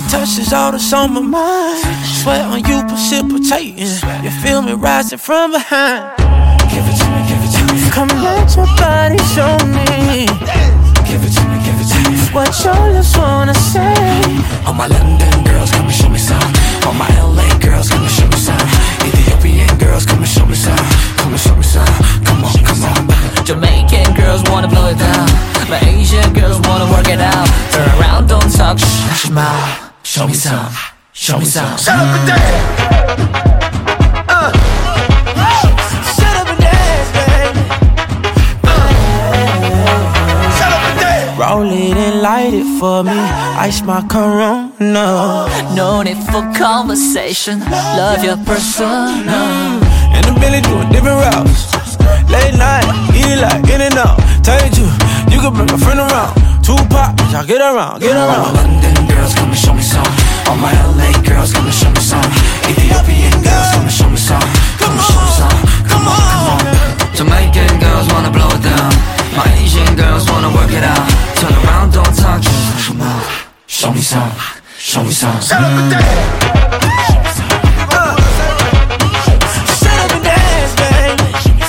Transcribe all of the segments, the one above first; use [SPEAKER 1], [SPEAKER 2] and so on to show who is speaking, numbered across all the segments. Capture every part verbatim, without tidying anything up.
[SPEAKER 1] touch is all that's on my mind. Sweat on you precipitating. You feel me rising from behind.
[SPEAKER 2] Give it to me, give it to me.
[SPEAKER 1] Come let your body show me.
[SPEAKER 2] Give it to me, give it to me.
[SPEAKER 1] What your lips wanna say.
[SPEAKER 2] All my London girls, come and show me some. All my L A girls, come and show me some. Ethiopian girls, come and show me some. Come and show me some. Come on, come on.
[SPEAKER 3] Jamaican girls wanna blow it down. My Asian girls wanna work it out. Turn around, don't talk, shh, smile. Show me some, show me some.
[SPEAKER 1] Shut up and dance. Uh. Shut up and dance, baby. Uh. Shut up and dance. Roll it and light it for me. Ice my Corona.
[SPEAKER 3] No need for conversation. Love your persona.
[SPEAKER 1] And the Billy doing different routes. Late night, eat it like in and out. Tell you, you can bring a friend around. Tupac, y'all get around, get around.
[SPEAKER 2] All my London girls, come and show me some. All my L A girls, come and show me some. Ethiopian girls, come and show me some. Come and show me some. Come on, come on.
[SPEAKER 3] Jamaican girls wanna blow it down. My Asian girls wanna work it out. Turn around, don't talk, just move.
[SPEAKER 2] Show me some, show me some.
[SPEAKER 1] Shut up and dance. Uh. Shut up and dance, baby.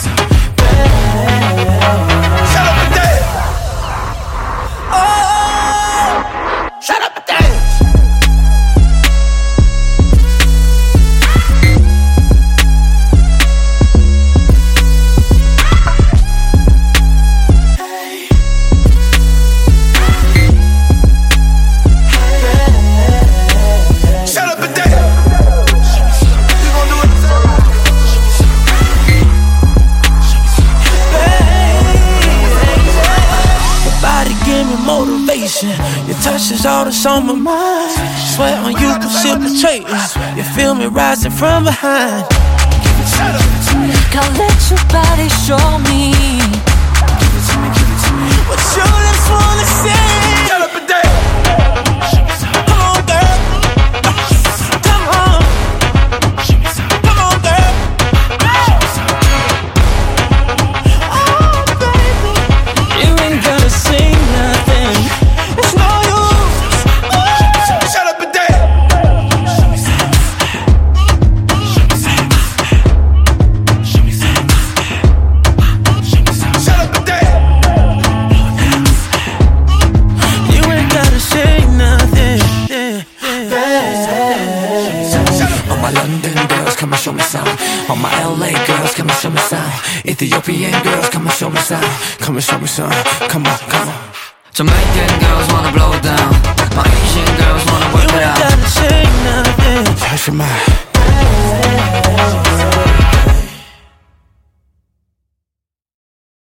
[SPEAKER 1] Shut up and dance. Oh, shut up and dance. Motivation, your touch is all that's on my mind. Sweat on you precipitating. You feel me rising from behind.
[SPEAKER 3] Come let your body show me.
[SPEAKER 1] What your lips wanna say. Shut up and dance. Come on, girl. Come on. Come on, girl. Oh, baby. You ain't gotta sing nothing. It's no use. Oh, shut up and dance. Shut up and dance. You ain't gotta say nothing.
[SPEAKER 2] All my London girls, come and show me some. All my L A girls, come and show me some. Ethiopian girls, come and show me some. Come and show me some. Come on, come on.
[SPEAKER 3] Jamaican girls wanna blow it down. My Asian girls wanna work it out.